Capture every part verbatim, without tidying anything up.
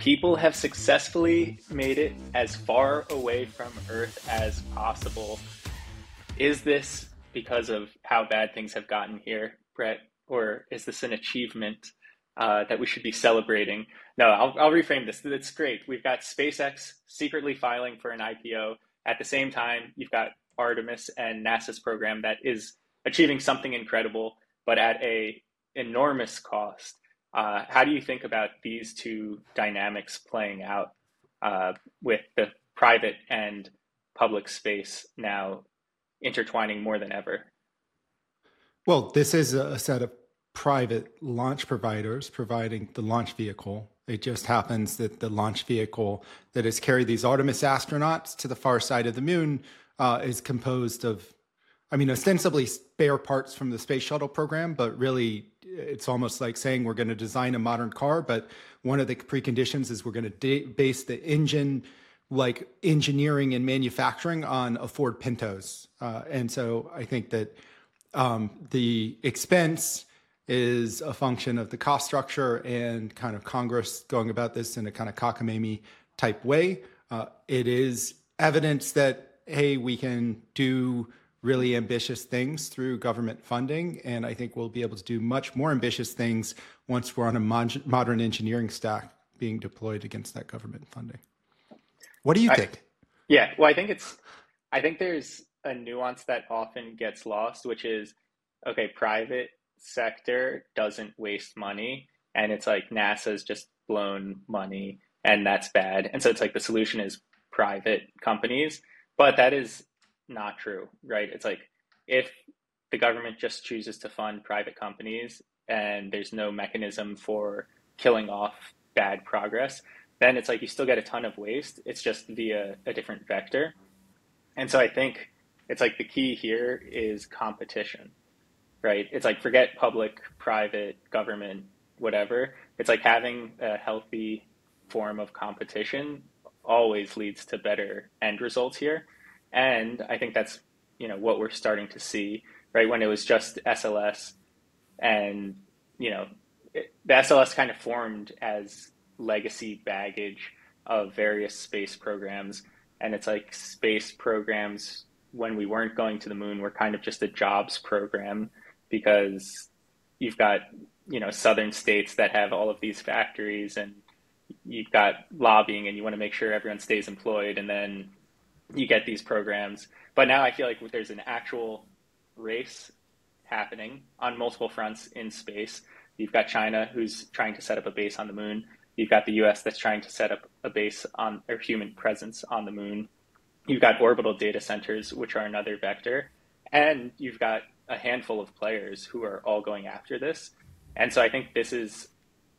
people have successfully made it as far away from Earth as possible. Is this because of how bad things have gotten here, Brett, or is this an achievement uh, that we should be celebrating? No, I'll, I'll reframe this. It's great. We've got SpaceX secretly filing for an I P O. At the same time, you've got Artemis and NASA's program that is achieving something incredible, but at a enormous cost. Uh, how do you think about these two dynamics playing out uh, with the private and public space now intertwining more than ever? Well, this is a set of private launch providers providing the launch vehicle. It just happens that the launch vehicle that has carried these Artemis astronauts to the far side of the moon uh, is composed of, I mean, ostensibly spare parts from the space shuttle program, but really it's almost like saying we're going to design a modern car, but one of the preconditions is we're going to de- base the engine, like engineering and manufacturing, on a Ford Pintos. Uh, and so I think that um, the expense is a function of the cost structure and kind of Congress going about this in a kind of cockamamie type way. Uh, it is evidence that, hey, we can do really ambitious things through government funding. And I think we'll be able to do much more ambitious things once we're on a mod- modern engineering stack being deployed against that government funding. What do you I, think? Yeah, well, I think it's, I think there's a nuance that often gets lost, which is, okay, private sector doesn't waste money. And it's like NASA's just blown money and that's bad. And so it's like the solution is private companies, but that is not true, right? It's like if the government just chooses to fund private companies and there's no mechanism for killing off bad progress, then it's like you still get a ton of waste. It's just via a different vector. And so I think it's like the key here is competition, right? It's like forget public, private, government, whatever. It's like having a healthy form of competition always leads to better end results here. And I think that's, you know, what we're starting to see, right? When it was just S L S and, you know, it, the S L S kind of formed as legacy baggage of various space programs. And it's like space programs, when we weren't going to the moon, were kind of just a jobs program because you've got, you know, southern states that have all of these factories and you've got lobbying and you want to make sure everyone stays employed. And then you get these programs. But now I feel like there's an actual race happening on multiple fronts in space. You've got China, who's trying to set up a base on the moon. You've got the U S that's trying to set up a base on, or human presence on the moon. You've got orbital data centers, which are another vector. And you've got a handful of players who are all going after this. And so I think this is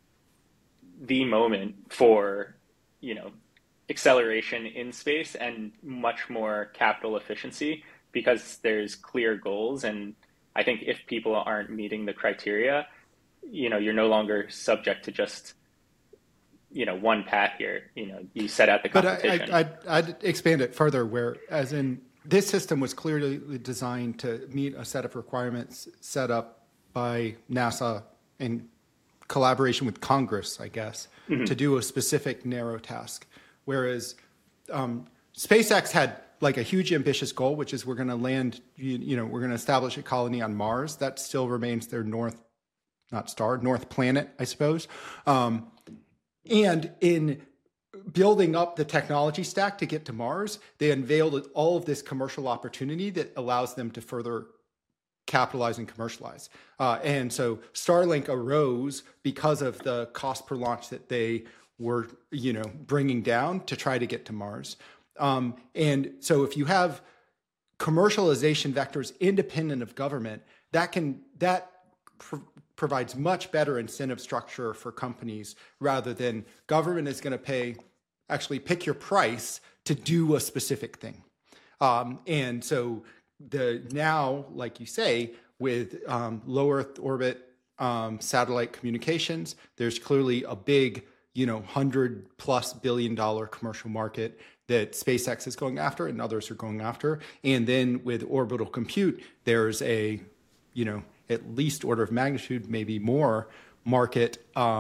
the moment for, you know, acceleration in space and much more capital efficiency because there's clear goals. And I think if people aren't meeting the criteria, you know, you're no longer subject to just, you know, one path here. You know, you set out the competition. But I, I, I'd, I'd expand it further where, as in, this system was clearly designed to meet a set of requirements set up by NASA in collaboration with Congress, I guess, mm-hmm. to do a specific narrow task. Whereas um, SpaceX had like a huge ambitious goal, which is we're going to land, you, you know, we're going to establish a colony on Mars. That still remains their north, not star, north planet, I suppose. Um, and in building up the technology stack to get to Mars, they unveiled all of this commercial opportunity that allows them to further capitalize and commercialize. Uh, and so Starlink arose because of the cost per launch that they were, you know, bringing down to try to get to Mars. Um, and so if you have commercialization vectors independent of government, that can, that pr- provides much better incentive structure for companies rather than government is going to pay, actually pick your price to do a specific thing. Um, and so the now, like you say, with um, low Earth orbit um, satellite communications, there's clearly a big, you know, hundred plus billion dollar commercial market that SpaceX is going after and others are going after. And then with orbital compute, there's a, you know, at least order of magnitude, maybe more market um,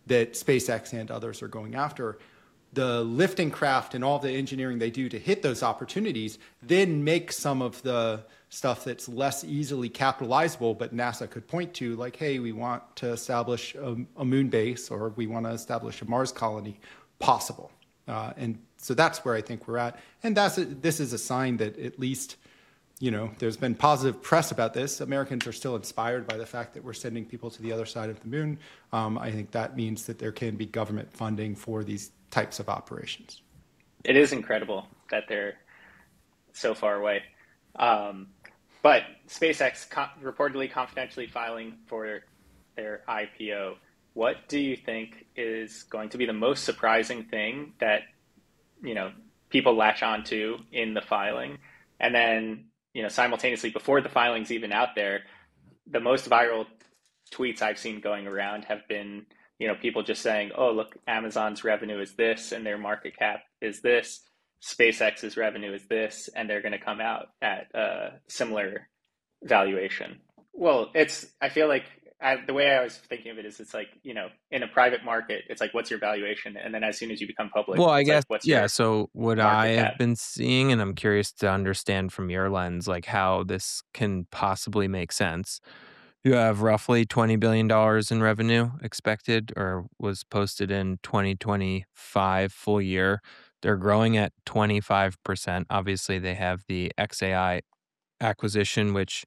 that SpaceX and others are going after. The lifting craft and all the engineering they do to hit those opportunities then make some of the stuff that's less easily capitalizable, but NASA could point to, like, hey, we want to establish a, a moon base, or we want to establish a Mars colony, possible. Uh, and so that's where I think we're at. And that's a, this is a sign that at least, you know, there's been positive press about this. Americans are still inspired by the fact that we're sending people to the other side of the moon. Um, I think that means that there can be government funding for these types of operations. It is incredible that they're so far away. Um, but SpaceX co- reportedly confidentially filing for their I P O. What do you think is going to be the most surprising thing that, you know, people latch onto in the filing? And then, you know, simultaneously, before the filing's even out there, the most viral tweets I've seen going around have been, you know, people just saying, oh, look, Amazon's revenue is this and their market cap is this. SpaceX's revenue is this, and they're going to come out at a similar valuation. Well, it's, I feel like I, the way I was thinking of it is it's like, you know, in a private market, it's like, what's your valuation? And then as soon as you become public, Well, I it's guess, like, what's yeah. your So what market I have cap? been seeing, and I'm curious to understand from your lens, like how this can possibly make sense. You have roughly twenty billion dollars in revenue expected, or was posted in twenty twenty-five full year. They're growing at twenty-five percent. Obviously, they have the X A I acquisition, which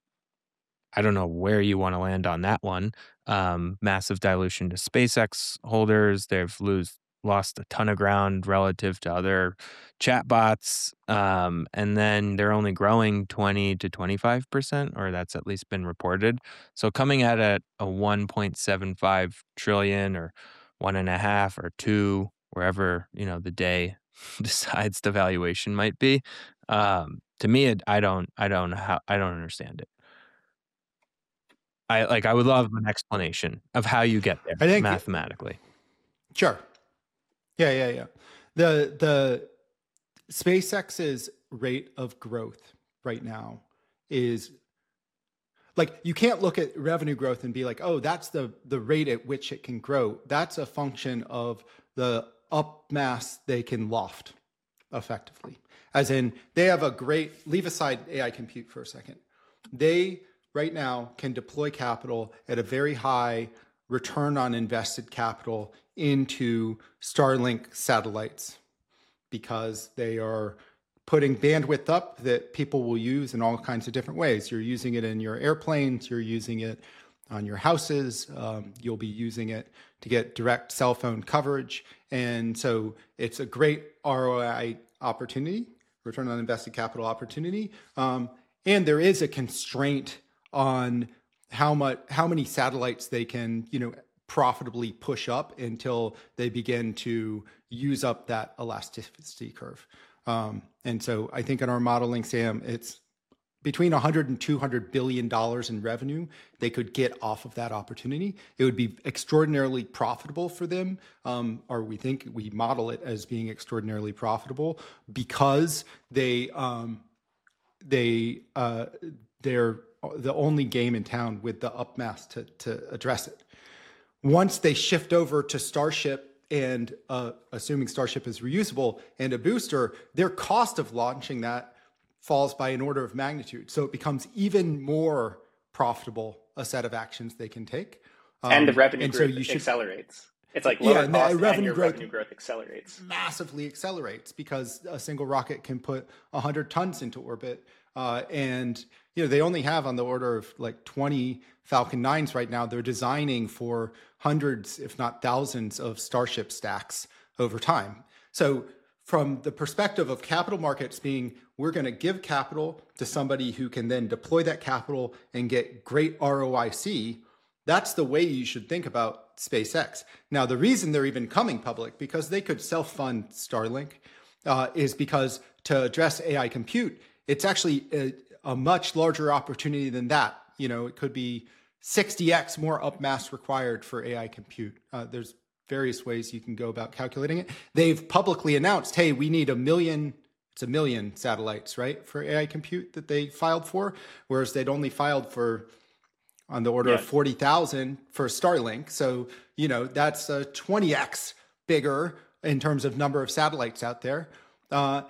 I don't know where you want to land on that one. Um, massive dilution to SpaceX holders. They've lose, lost a ton of ground relative to other chatbots. Um, and then they're only growing twenty to twenty-five percent, or that's at least been reported. So coming at a, a one point seven five trillion or one and a half or two, wherever, you know, the day decides the valuation might be. Um, to me, it, I don't, I don't, how, I don't understand it. I like. I would love an explanation of how you get there I think mathematically. Sure. Yeah, yeah, yeah. The the SpaceX's rate of growth right now is like, you can't look at revenue growth and be like, oh, that's the the rate at which it can grow. That's a function of the up mass they can loft effectively. As in, they have a great, leave aside A I compute for a second. They right now can deploy capital at a very high return on invested capital into Starlink satellites, because they are putting bandwidth up that people will use in all kinds of different ways. You're using it in your airplanes, you're using it on your houses, um, you'll be using it to get direct cell phone coverage. And so it's a great R O I opportunity, return on invested capital opportunity. Um, and there is a constraint on how much, how many satellites they can, you know, profitably push up until they begin to use up that elasticity curve. Um, and so I think in our modeling, Sam, it's between one hundred and two hundred billion dollars in revenue they could get off of that opportunity. It would be extraordinarily profitable for them, um, or we think we model it as being extraordinarily profitable, because they um, they uh, they're the only game in town with the upmass to, to address it. Once they shift over to Starship, and uh, assuming Starship is reusable, and a booster, their cost of launching that falls by an order of magnitude. So it becomes even more profitable, a set of actions they can take. Um, and the revenue and growth so you should, accelerates. It's like lower yeah, and cost, revenue and your growth revenue growth accelerates. Massively accelerates, because a single rocket can put one hundred tons into orbit. Uh, and, you know, they only have on the order of like twenty Falcon nines right now. They're designing for hundreds, if not thousands, of Starship stacks over time. So from the perspective of capital markets being, we're going to give capital to somebody who can then deploy that capital and get great R O I C, that's the way you should think about SpaceX. Now, the reason they're even coming public, because they could self-fund Starlink, uh, is because to address A I compute, it's actually a, a much larger opportunity than that. You know, it could be sixty x more upmass required for A I compute. Uh, there's various ways you can go about calculating it. They've publicly announced, hey, we need a million, it's a million satellites, right, for A I compute that they filed for, whereas they'd only filed for on the order Yeah. of forty thousand for Starlink. So, you know, that's a twenty x bigger in terms of number of satellites out there. Uh,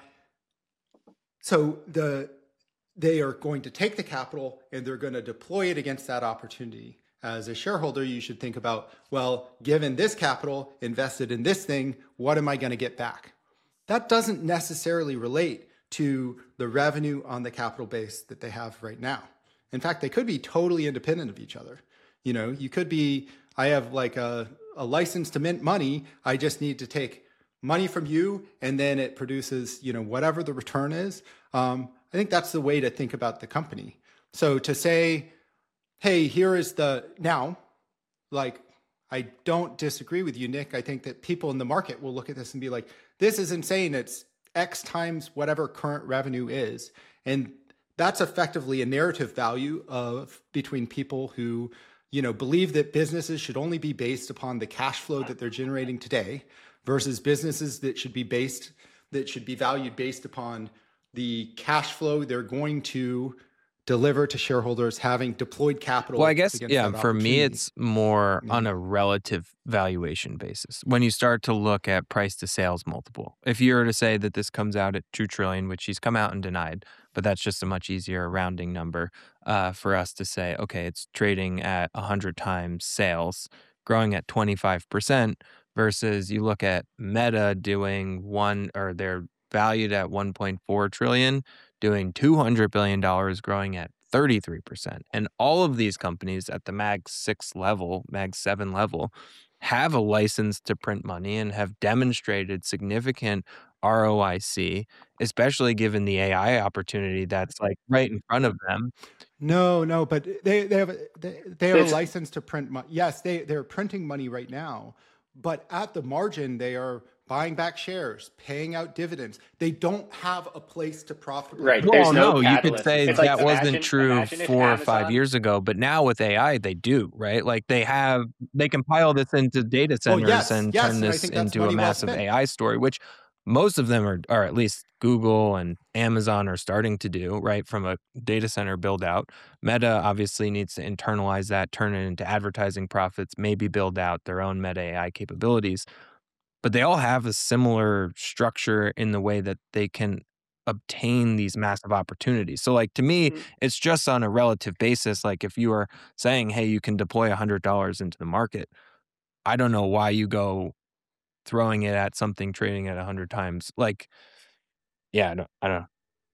so the they are going to take the capital and they're going to deploy it against that opportunity. As a shareholder, you should think about, well, given this capital invested in this thing, what am I going to get back? That doesn't necessarily relate to the revenue on the capital base that they have right now. In fact, they could be totally independent of each other. You know, you could be, I have like a, a license to mint money. I just need to take money from you and then it produces, you know, whatever the return is. Um, I think that's the way to think about the company. So to say, hey, here is the, now, like, I don't disagree with you, Nick. I think that people in the market will look at this and be like, this is insane. It's X times whatever current revenue is. And that's effectively a narrative value of between people who, you know, believe that businesses should only be based upon the cash flow that they're generating today versus businesses that should be based, that should be valued based upon the cash flow they're going to deliver to shareholders having deployed capital. Well, I guess, against yeah, that for me, opportunity. it's more Yeah. on a relative valuation basis. When you start to look at price to sales multiple, if you were to say that this comes out at two trillion, which he's come out and denied, but that's just a much easier rounding number uh, for us to say, okay, it's trading at one hundred times sales, growing at twenty-five percent versus you look at Meta doing one, or they're valued at one point four trillion, doing two hundred billion dollars, growing at thirty-three percent. And all of these companies at the Mag six level, Mag seven level, have a license to print money and have demonstrated significant R O I C, especially given the A I opportunity that's like right in front of them. No, no, but they they have a, they, they have a It's- license to print money. Yes, they they're printing money right now, but at the margin they are buying back shares, paying out dividends. They don't have a place to profitably. Right. print There's Well, no no, you could catalyst. say It's like, that imagine- wasn't true imagine if four or five Amazon- years ago, but now with A I, they do, right? Like they have, they compile this into data centers yes, and yes, turn and I this think that's into a money well massive spent. A I story, which most of them are, or at least Google and Amazon are starting to do, right? From a data center build out. Meta obviously needs to internalize that, turn it into advertising profits, maybe build out their own Meta A I capabilities. But they all have a similar structure in the way that they can obtain these massive opportunities. So like to me, Mm. it's just on a relative basis. Like if you are saying, hey, you can deploy one hundred dollars into the market, I don't know why you go throwing it at something trading at one hundred times. Like, yeah, I don't, I don't know.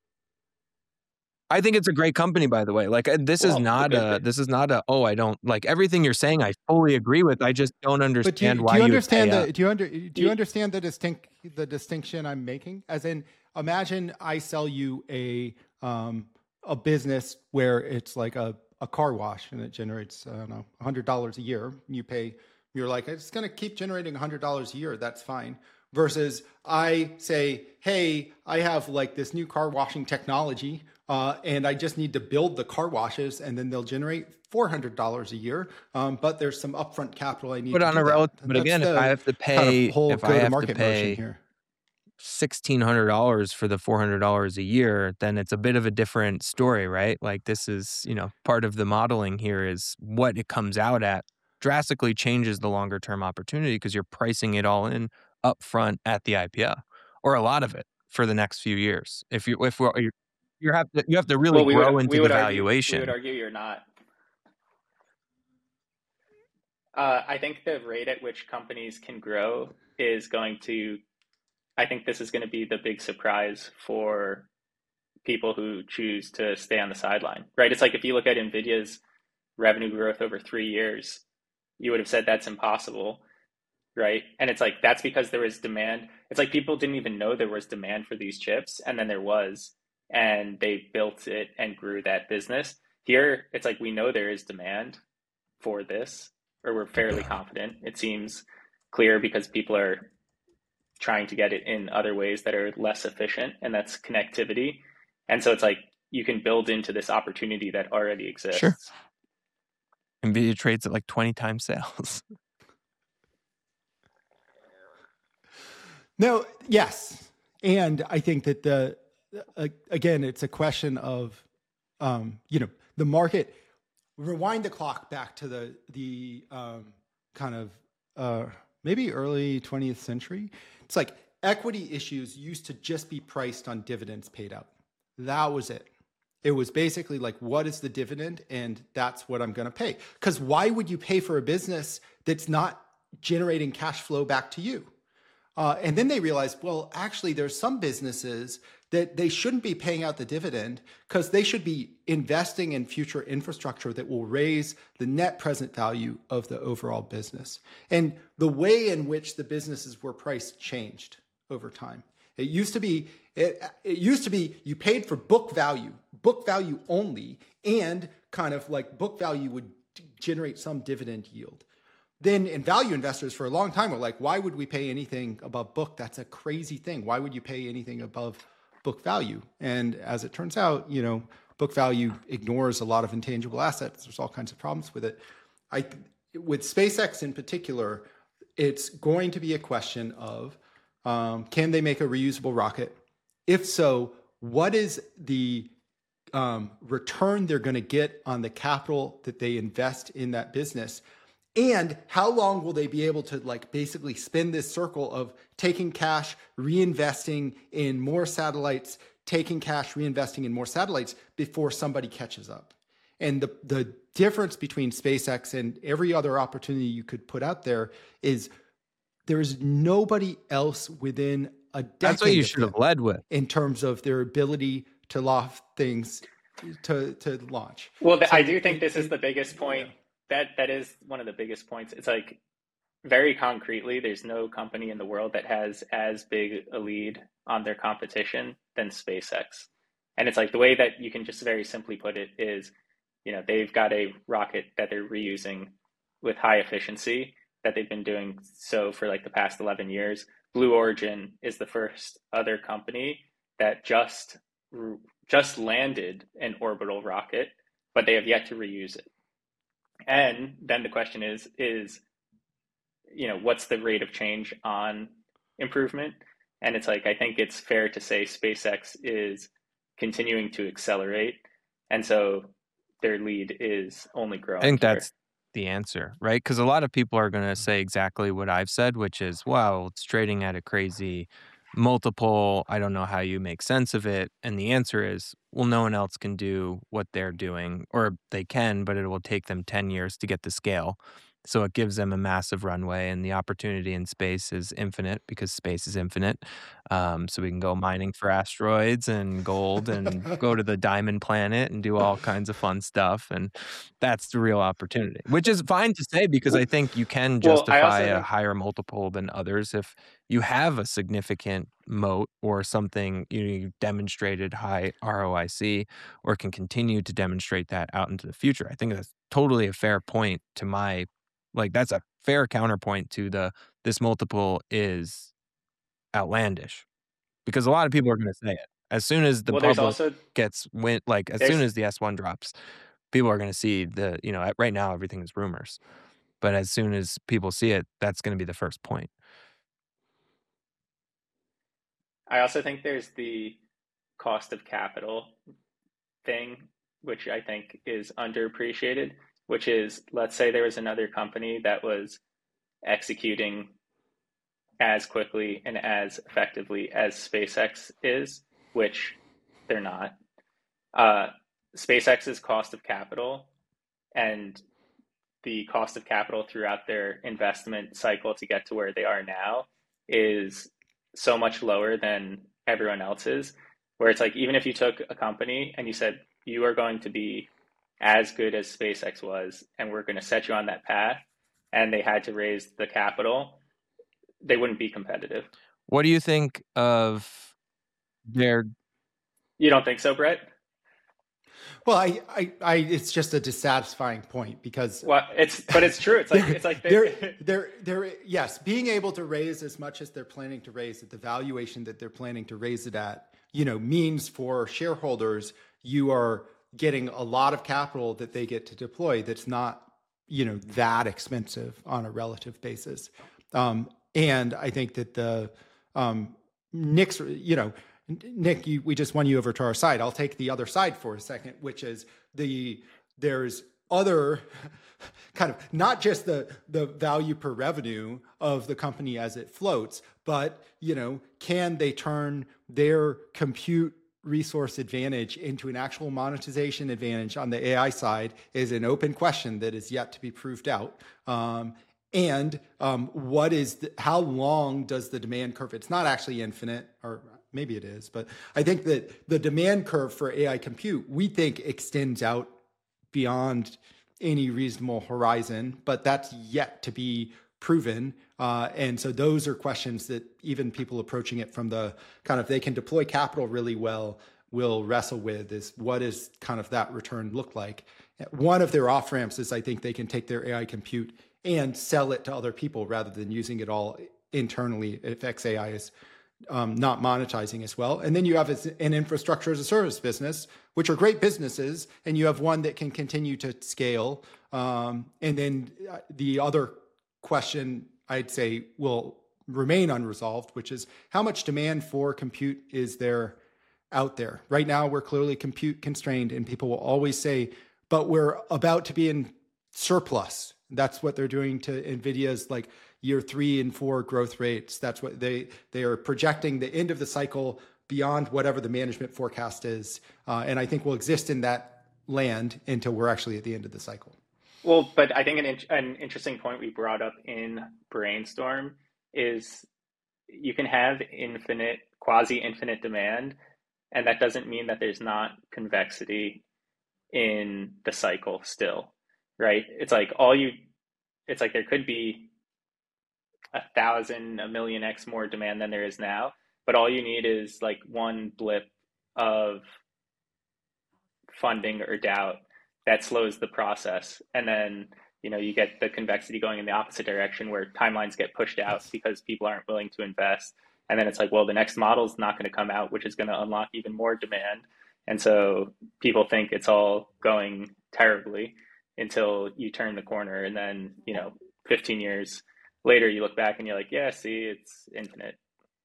I think it's a great company, by the way. Like uh, this is Well, not okay, a, this is not a, oh, I don't like everything you're saying. I fully agree with. I just don't But do you, understand do why you you would understand pay the up. do you under do you Ye- understand the distinct the distinction I'm making? As in, imagine I sell you a um, a business where it's like a, a car wash and it generates I don't know a hundred dollars a year. You pay you're like it's going to keep generating a hundred dollars a year. That's fine. Versus I say, hey, I have like this new car washing technology. Uh, and I just need to build the car washes, and then they'll generate four hundred dollars a year. Um, but there's some upfront capital I need But to on do a that. relative, And but that's again, if the I have to kind pay, of whole if I have to go-to-market motion pay here. sixteen hundred dollars for the four hundred dollars a year, then it's a bit of a different story, right? Like this is, you know, part of the modeling here is what it comes out at drastically changes the longer term opportunity because you're pricing it all in upfront at the I P O or a lot of it for the next few years. If you if we're, you you have to you have to really well, we grow would, into we the would argue, valuation. we would argue you're not. Uh, I think the rate at which companies can grow is going to, I think this is going to be the big surprise for people who choose to stay on the sideline, right? It's like if you look at NVIDIA's revenue growth over three years, you would have said that's impossible, right? And it's like, that's because there was demand. It's like people didn't even know there was demand for these chips, and then there was, and they built it and grew that business. Here, it's like we know there is demand for this, or we're fairly confident. It seems clear because people are trying to get it in other ways that are less efficient, and that's connectivity. And so it's like you can build into this opportunity that already exists. Sure. NVIDIA trades at like twenty times sales. No, yes. And I think that the, uh, again, it's a question of, um, you know, the market, rewind the clock back to the the um, kind of uh, maybe early twentieth century. It's like equity issues used to just be priced on dividends paid out. That was it. It was basically like, what is the dividend? And that's what I'm going to pay. Because why would you pay for a business that's not generating cash flow back to you? Uh, and then they realized, well, actually, there's some businesses that they shouldn't be paying out the dividend because they should be investing in future infrastructure that will raise the net present value of the overall business. And the way in which the businesses were priced changed over time. It used to be, it, it used to be you paid for book value, book value only, and kind of like book value would generate some dividend yield. Then in value investors for a long time were like, why would we pay anything above book? That's a crazy thing. Why would you pay anything above book value? And as it turns out, you know, book value ignores a lot of intangible assets. There's all kinds of problems with it. I, with SpaceX in particular, it's going to be a question of, um, can they make a reusable rocket? If so, what is the um, return they're going to get on the capital that they invest in that business? And how long will they be able to like basically spin this circle of taking cash, reinvesting in more satellites, taking cash, reinvesting in more satellites before somebody catches up? And the, the difference between SpaceX and every other opportunity you could put out there is there is nobody else within a decade. That's what you should have led with. In terms of their ability to loft things to, to launch. Well, so I do think it, this it, is the biggest yeah. point. That that is one of the biggest points. It's like very concretely, there's no company in the world that has as big a lead on their competition than SpaceX. And it's like the way that you can just very simply put it is, you know, they've got a rocket that they're reusing with high efficiency that they've been doing so for like the past eleven years. Blue Origin is the first other company that just just landed an orbital rocket, but they have yet to reuse it. And then the question is, is, you know, what's the rate of change on improvement? And it's like, I think it's fair to say SpaceX is continuing to accelerate. And so their lead is only growing. I think here. that's the answer, right? Because a lot of people are going to say exactly what I've said, which is, wow, it's trading at a crazy multiple. I don't know how you make sense of it. And the answer is, well, no one else can do what they're doing, or they can, but it will take them ten years to get the scale. So it gives them a massive runway, and the opportunity in space is infinite because space is infinite. Um, so we can go mining for asteroids and gold and go to the diamond planet and do all kinds of fun stuff. And that's the real opportunity, which is fine to say because I think you can justify well, a think... higher multiple than others if you have a significant moat or something, you know, you demonstrated high R O I C or can continue to demonstrate that out into the future. I think that's totally a fair point to my, like, that's a fair counterpoint to the, this multiple is outlandish because a lot of people are going to say it. As soon as the well, public also, gets win, like as soon as the S one drops, people are going to see the, you know, right now everything is rumors, but as soon as people see it, that's going to be the first point. I also think there's the cost of capital thing, which I think is underappreciated, which is, let's say there was another company that was executing as quickly and as effectively as SpaceX is, which they're not. Uh, SpaceX's cost of capital and the cost of capital throughout their investment cycle to get to where they are now is so much lower than everyone else's, where it's like, even if you took a company and you said, you are going to be as good as SpaceX was, and we're going to set you on that path, and they had to raise the capital, they wouldn't be competitive. What do you think of their... You don't think so, Brett? Well, I, I, I, it's just a dissatisfying point because well, it's, but it's true. It's like, they're, it's like they're, they're, they're, yes, being able to raise as much as they're planning to raise at the valuation that they're planning to raise it at, you know, means for shareholders, you are getting a lot of capital that they get to deploy. That's not, you know, that expensive on a relative basis. Um, and I think that the, um, Nick's, you know, Nick, you, we just won you over to our side. I'll take the other side for a second, which is the there's other kind of not just the the value per revenue of the company as it floats, but you know, can they turn their compute resource advantage into an actual monetization advantage on the A I side is an open question that is yet to be proved out. Um, and um, what is the, how long does the demand curve? It's not actually infinite, or maybe it is, but I think that the demand curve for A I compute, we think, extends out beyond any reasonable horizon, but that's yet to be proven. Uh, and so those are questions that even people approaching it from the kind of, they can deploy capital really well, will wrestle with, is what is kind of that return look like? One of their off ramps is I think they can take their A I compute and sell it to other people rather than using it all internally if X A I is um, not monetizing as well. And then you have an infrastructure as a service business, which are great businesses, and you have one that can continue to scale. Um, and then the other question I'd say will remain unresolved, which is how much demand for compute is there out there? Right now, we're clearly compute constrained, and people will always say, but we're about to be in surplus. That's what they're doing to NVIDIA's like year three and four growth rates. That's what they they are projecting the end of the cycle beyond whatever the management forecast is. Uh, and I think we'll exist in that land until we're actually at the end of the cycle. Well, but I think an, an interesting point we brought up in Brainstorm is you can have infinite, quasi-infinite demand, and that doesn't mean that there's not convexity in the cycle still, right? It's like all you, it's like there could be a thousand, a million X more demand than there is now, but all you need is like one blip of funding or doubt that slows the process. And then, you know, you get the convexity going in the opposite direction where timelines get pushed out because people aren't willing to invest. And then it's like, well, the next model is not going to come out, which is going to unlock even more demand. And so people think it's all going terribly until you turn the corner. And then, you know, fifteen years later, you look back and you're like, yeah, see, it's infinite.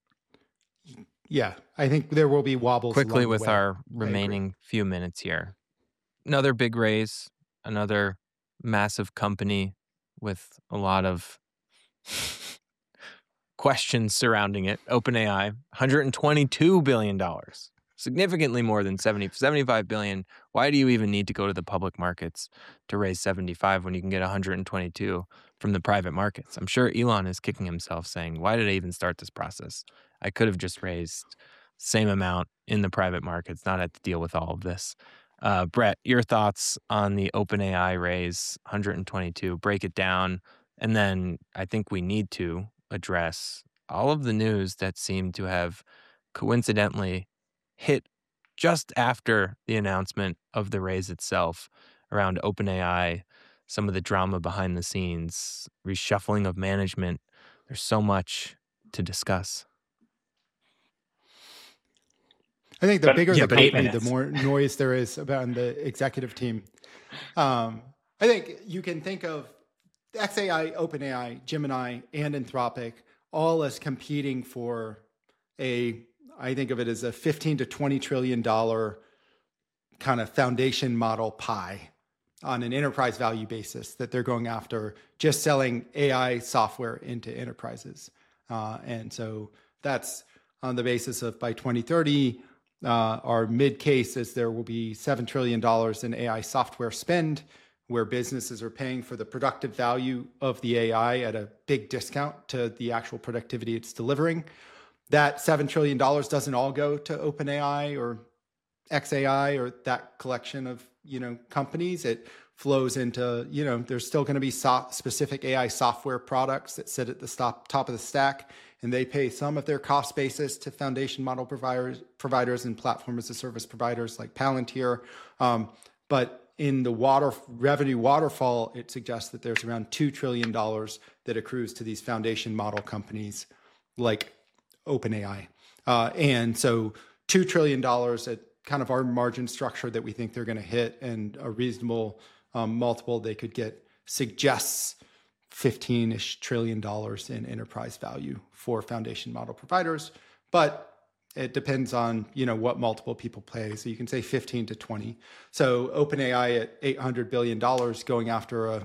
Yeah, I think there will be wobbles. Quickly with way. our remaining few minutes here. Another big raise, another massive company with a lot of questions surrounding it. OpenAI, one hundred twenty-two billion dollars, significantly more than seventy, seventy-five billion dollars. Why do you even need to go to the public markets to raise seventy-five when you can get one hundred twenty-two from the private markets? I'm sure Elon is kicking himself saying, why did I even start this process? I could have just raised same amount in the private markets, not had to deal with all of this. Uh, Brett, your thoughts on the OpenAI raise, one hundred twenty-two, break it down. And then I think we need to address all of the news that seemed to have coincidentally hit just after the announcement of the raise itself around OpenAI, some of the drama behind the scenes, reshuffling of management. There's so much to discuss. I think the But- bigger yeah, the but eight company, the minutes. more noise there is about the executive team. Um, I think you can think of X A I, OpenAI, Gemini, and Anthropic all as competing for a, I think of it as a fifteen to twenty trillion dollar kind of foundation model pie on an enterprise value basis that they're going after, just selling A I software into enterprises. Uh, and so that's on the basis of by twenty thirty, uh, our mid case is there will be seven trillion dollars in A I software spend, where businesses are paying for the productive value of the A I at a big discount to the actual productivity it's delivering. That seven trillion dollars doesn't all go to OpenAI or X A I or that collection of, you know, companies. It flows into, you know, there's still going to be so- specific A I software products that sit at the stop, top of the stack, and they pay some of their cost basis to foundation model providers, providers and platform as a service providers like Palantir. Um, but in the water revenue waterfall, it suggests that there's around two trillion dollars that accrues to these foundation model companies like OpenAI. Uh, and so two trillion dollars at kind of our margin structure that we think they're going to hit and a reasonable um, multiple they could get suggests fifteen-ish trillion dollars in enterprise value for foundation model providers. But it depends on, you know, what multiple people pay. So you can say fifteen to twenty. So OpenAI at eight hundred billion dollars going after a,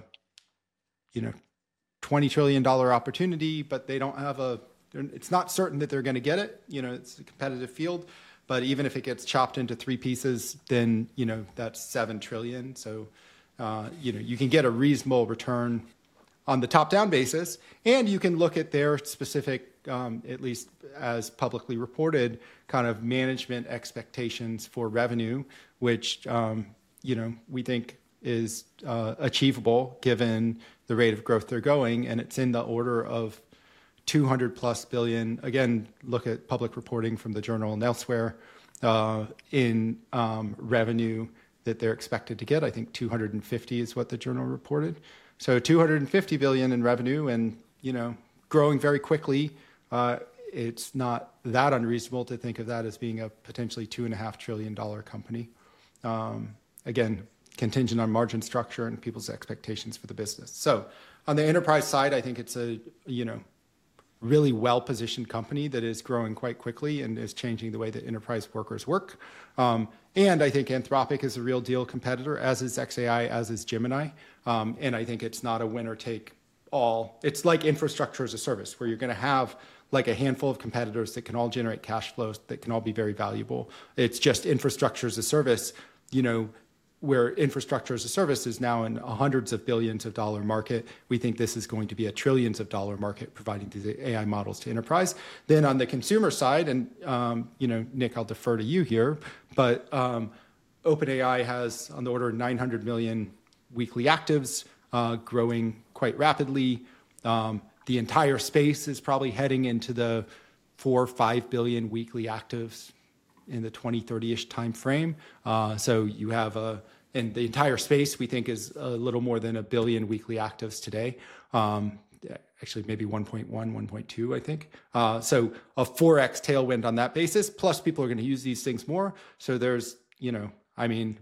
you know, twenty trillion dollars opportunity, but they don't have a, it's not certain that they're going to get it. You know, it's a competitive field, but even if it gets chopped into three pieces, then, you know, that's seven trillion. So, uh, you know, you can get a reasonable return on the top-down basis, and you can look at their specific, um, at least as publicly reported, kind of management expectations for revenue, which um, you know we think is uh, achievable given the rate of growth they're going, and it's in the order of two hundred plus billion. Again, look at public reporting from the Journal and elsewhere uh, in um, revenue that they're expected to get. I think two hundred fifty is what the Journal reported. So two hundred fifty billion in revenue, and you know, growing very quickly. Uh, it's not that unreasonable to think of that as being a potentially two and a half trillion dollar company. Um, again, contingent on margin structure and people's expectations for the business. So on the enterprise side, I think it's a you know really well-positioned company that is growing quite quickly and is changing the way that enterprise workers work. Um, and I think Anthropic is a real deal competitor, as is X A I, as is Gemini. Um, and I think it's not a winner take all. It's like infrastructure as a service, where you're going to have like a handful of competitors that can all generate cash flows, that can all be very valuable. It's just infrastructure as a service, you know, where infrastructure as a service is now in a hundreds of billions of dollar market. We think this is going to be a trillions of dollar market, providing these A I models to enterprise. Then on the consumer side, and um, you know, Nick, I'll defer to you here, but um, OpenAI has on the order of nine hundred million weekly actives, uh, growing quite rapidly. Um, the entire space is probably heading into the four or five billion weekly actives in the twenty thirty-ish time frame. Uh, so you have a, and the entire space we think is a little more than a billion weekly actives today. Um, actually maybe one point one, one point two, I think. Uh, so a four X tailwind on that basis, plus people are going to use these things more. So there's, you know, I mean,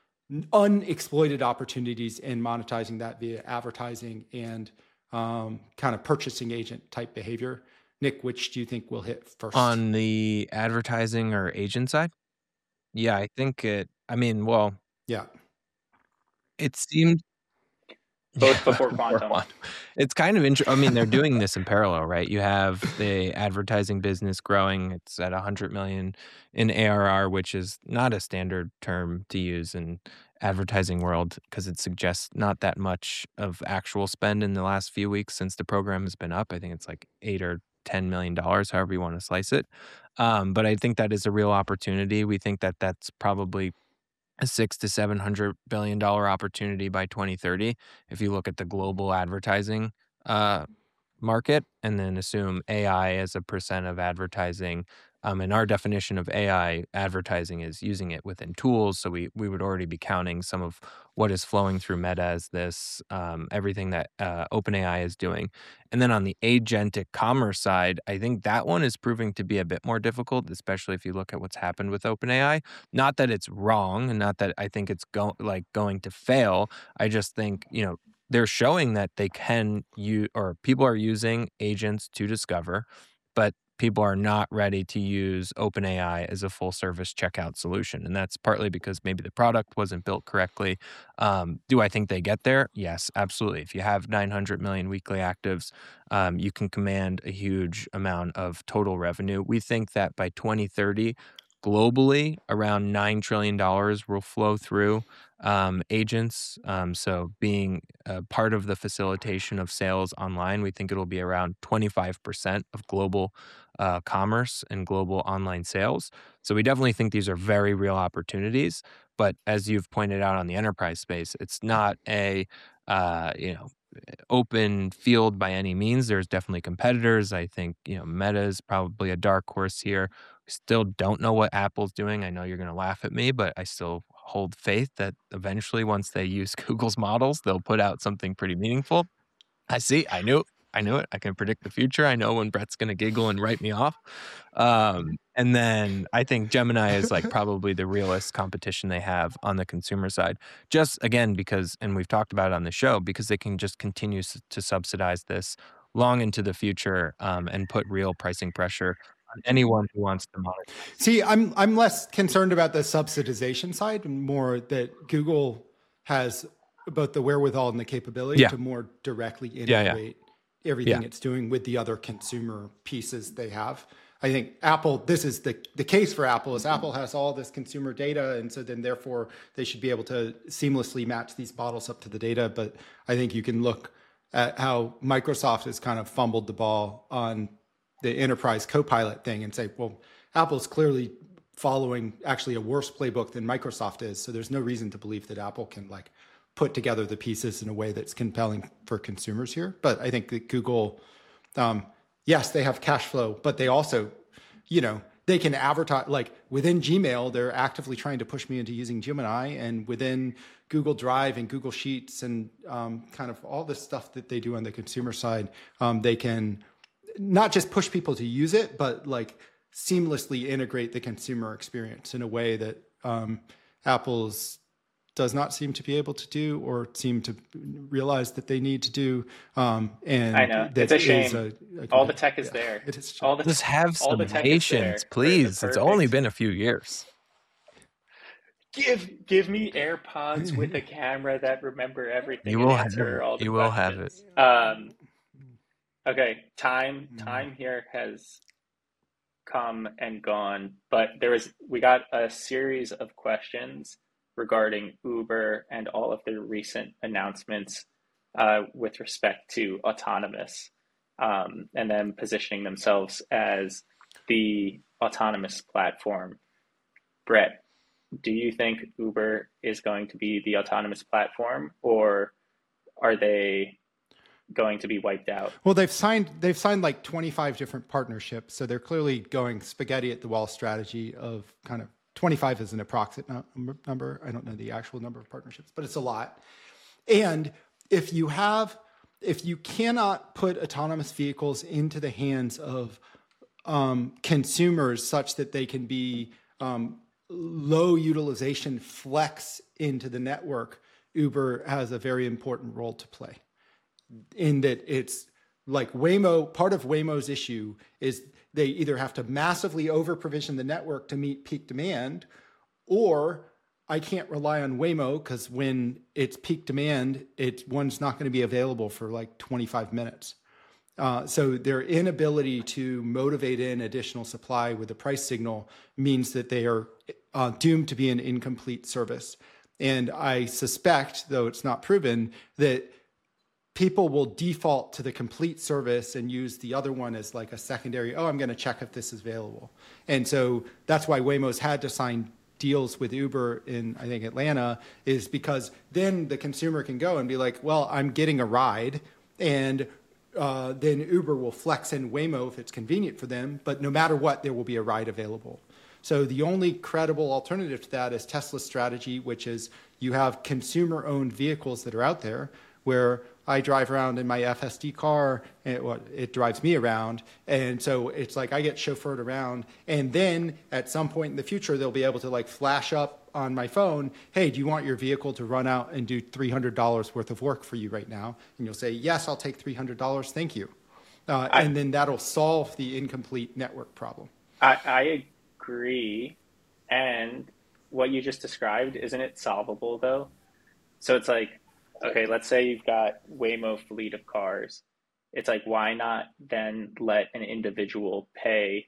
unexploited opportunities in monetizing that via advertising and um, kind of purchasing agent type behavior. Nick, which do you think will hit first? On the advertising or agent side? Yeah, I think it, I mean, well, yeah, it seemed both yeah, before quantum. quantum. It's kind of interesting. I mean, they're doing this in parallel, right? You have the advertising business growing. It's at one hundred million in A R R, which is not a standard term to use in advertising world because it suggests not that much of actual spend in the last few weeks since the program has been up. I think it's like eight or ten million dollars, however you want to slice it. Um, but I think that is a real opportunity. We think that that's probably a six to seven hundred billion dollar opportunity by twenty thirty. If you look at the global advertising uh, market, and then assume A I as a percent of advertising. Um, and our definition of A I advertising is using it within tools. So we we would already be counting some of what is flowing through Meta as this, um, everything that uh, OpenAI is doing. And then on the agentic commerce side, I think that one is proving to be a bit more difficult, especially if you look at what's happened with OpenAI. Not that it's wrong, and not that I think it's go- like going to fail. I just think, you know, they're showing that they can use, or people are using agents to discover, but people are not ready to use OpenAI as a full service checkout solution. And that's partly because maybe the product wasn't built correctly. Um, do I think they get there? Yes, absolutely. If you have nine hundred million weekly actives, um, you can command a huge amount of total revenue. We think that by twenty thirty, globally, around nine trillion dollars will flow through um, agents. Um, so being a part of the facilitation of sales online, we think it'll be around twenty-five percent of global uh, commerce and global online sales. So we definitely think these are very real opportunities. But as you've pointed out on the enterprise space, it's not a, uh, you know, open field by any means. There's definitely competitors. I think, you know, Meta is probably a dark horse here. Still don't know what Apple's doing. I know you're going to laugh at me, but I still hold faith that eventually, once they use Google's models, they'll put out something pretty meaningful. I see. I knew. I knew it. I can predict the future. I know when Brett's going to giggle and write me off. Um, and then I think Gemini is like probably the realest competition they have on the consumer side. Just again, because, and we've talked about it on the show, because they can just continue to subsidize this long into the future um, and put real pricing pressure on anyone who wants to monetize. See, I'm I'm less concerned about the subsidization side and more that Google has both the wherewithal and the capability Yeah. to more directly Yeah, integrate yeah. everything Yeah. it's doing with the other consumer pieces they have. I think Apple, this is the, the case for Apple, is Apple has all this consumer data, and so then therefore they should be able to seamlessly match these bottles up to the data. But I think you can look at how Microsoft has kind of fumbled the ball on the enterprise Copilot thing and say, well, Apple's clearly following actually a worse playbook than Microsoft is. So there's no reason to believe that Apple can like put together the pieces in a way that's compelling for consumers here. But I think that Google, um, yes, they have cash flow, but they also, you know, they can advertise, like within Gmail, they're actively trying to push me into using Gemini, and within Google Drive and Google Sheets and um, kind of all the stuff that they do on the consumer side, um, they can not just push people to use it, but like seamlessly integrate the consumer experience in a way that um, Apple's does not seem to be able to do or seem to realize that they need to do. Um, and I know. that It's a shame. is a- a All the tech is yeah, there. it is All the Just have all some the tech is there patience, for the please. It's only perfect- been a few years. Give give me AirPods with a camera that remember everything You and will have answer it. all the You will have questions. Um, okay, time time here has come and gone, but there was we got a series of questions regarding Uber and all of their recent announcements uh, with respect to autonomous, um, and then positioning themselves as the autonomous platform. Brett, do you think Uber is going to be the autonomous platform, or are they going to be wiped out? Well, they've signed they've signed like twenty-five different partnerships, so they're clearly going spaghetti at the wall strategy of kind of twenty-five is an approximate number. I don't know the actual number of partnerships, but it's a lot. And if you have, if you cannot put autonomous vehicles into the hands of um, consumers such that they can be um, low utilization flex into the network, Uber has a very important role to play. In that it's like Waymo, part of Waymo's issue is they either have to massively over provision the network to meet peak demand, or I can't rely on Waymo because when it's peak demand, it's one's not going to be available for like twenty-five minutes. Uh, so their inability to motivate in additional supply with a price signal means that they are uh, doomed to be an incomplete service. And I suspect, though it's not proven, that people will default to the complete service and use the other one as like a secondary, oh, I'm going to check if this is available. And so that's why Waymo's had to sign deals with Uber in, I think, Atlanta, is because then the consumer can go and be like, well, I'm getting a ride, and uh, then Uber will flex in Waymo if it's convenient for them, but no matter what, there will be a ride available. So the only credible alternative to that is Tesla's strategy, which is you have consumer-owned vehicles that are out there where I drive around in my F S D car, and it, well, it drives me around. And so it's like I get chauffeured around. And then at some point in the future, they'll be able to like flash up on my phone, hey, do you want your vehicle to run out and do three hundred dollars worth of work for you right now? And you'll say, yes, I'll take three hundred dollars, thank you. Uh, I, and then that'll solve the incomplete network problem. I, I agree. And what you just described, isn't it solvable though? So it's like, okay, let's say you've got Waymo fleet of cars. It's like, why not then let an individual pay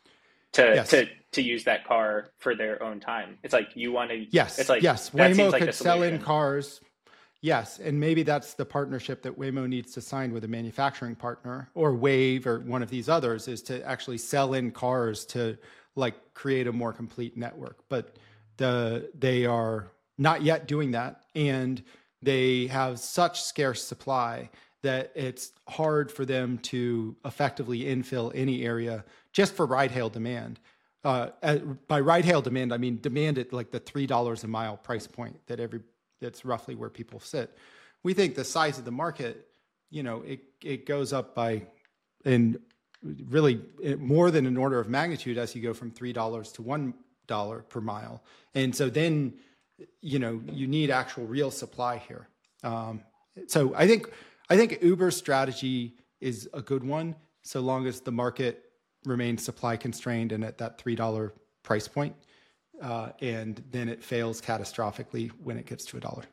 to Yes. to to use that car for their own time? It's like you want to. Yes, It's like yes. that Waymo seems like could the sell in solution. cars. Yes, and maybe that's the partnership that Waymo needs to sign with a manufacturing partner, or Wave, or one of these others, is to actually sell in cars to like create a more complete network. But the they are not yet doing that, and they have such scarce supply that it's hard for them to effectively infill any area just for ride-hail demand. Uh, by ride-hail demand, I mean demand at like the three dollars a mile price point that every that's roughly where people sit. We think the size of the market, you know, it it goes up by in really more than an order of magnitude as you go from three dollars to one dollar per mile. And so then, you know, you need actual real supply here. Um, so I think I think Uber's strategy is a good one, so long as the market remains supply constrained and at that three dollars price point. Uh, and then it fails catastrophically when it gets to a dollar.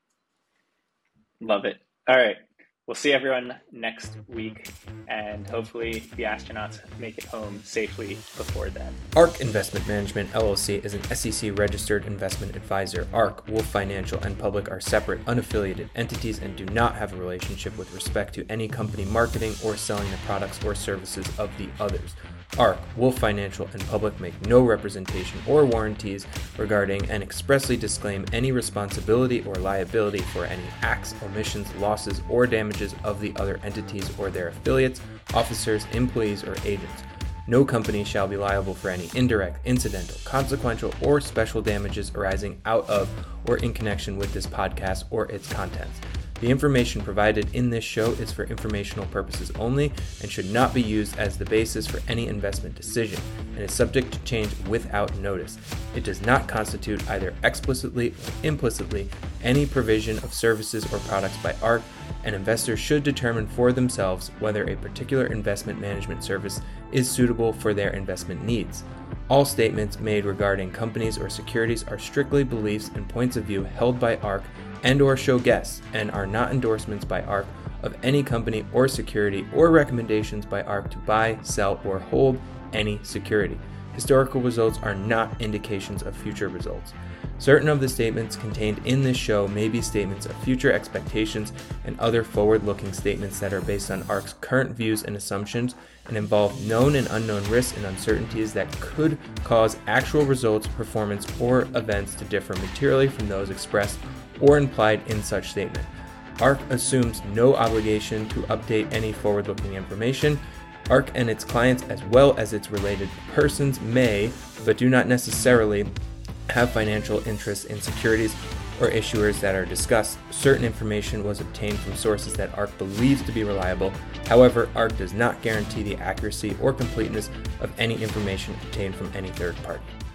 Love it. All right. We'll see everyone next week, and hopefully the astronauts make it home safely before then. ARK Investment Management, L L C is an S E C-registered investment advisor. ARK, Wolf Financial, and Public are separate, unaffiliated entities and do not have a relationship with respect to any company marketing or selling the products or services of the others. ARK, Wolf Financial, and Public make no representation or warranties regarding and expressly disclaim any responsibility or liability for any acts, omissions, losses, or damages of the other entities or their affiliates, officers, employees, or agents. No company shall be liable for any indirect, incidental, consequential, or special damages arising out of or in connection with this podcast or its contents. The information provided in this show is for informational purposes only and should not be used as the basis for any investment decision and is subject to change without notice. It does not constitute either explicitly or implicitly any provision of services or products by ARK, and investors should determine for themselves whether a particular investment management service is suitable for their investment needs. All statements made regarding companies or securities are strictly beliefs and points of view held by ARK and or show guests and are not endorsements by ARK of any company or security or recommendations by ARK to buy, sell, or hold any security. Historical results are not indications of future results. Certain of the statements contained in this show may be statements of future expectations and other forward-looking statements that are based on ARK's current views and assumptions and involve known and unknown risks and uncertainties that could cause actual results, performance, or events to differ materially from those expressed or implied in such statement. ARK assumes no obligation to update any forward-looking information. ARK and its clients, as well as its related persons, may, but do not necessarily, have financial interests in securities or issuers that are discussed. Certain information was obtained from sources that ARK believes to be reliable. However, ARK does not guarantee the accuracy or completeness of any information obtained from any third party.